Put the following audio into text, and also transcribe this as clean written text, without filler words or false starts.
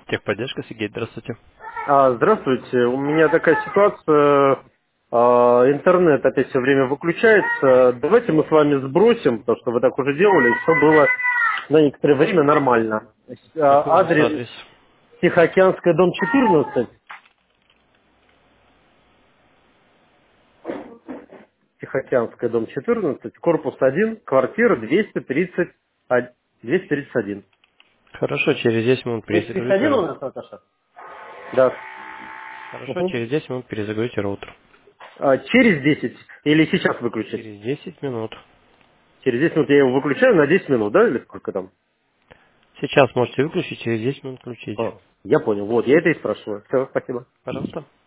Техподдержка, Сергей, здравствуйте. Здравствуйте. У меня такая ситуация. Интернет опять все время выключается. Давайте мы с вами сбросим, потому что вы так уже делали, и все было на некоторое время нормально. Какой у вас Адрес адрес? Тихоокеанская, дом 14. Тихоокеанская, дом 14, корпус 1, квартира 231. Хорошо, через 10 минут 231 перезагрузите у роутер. нас, Наташа? Да. Хорошо, Мгм. через 10 минут перезагрузите роутер. Через 10 или сейчас выключить? Через 10 минут. Через 10 минут я его выключаю на 10 минут, да, или сколько там? Сейчас можете выключить, через 10 минут включить. Я понял. Вот, я это и спрашиваю. Все, спасибо. Пожалуйста.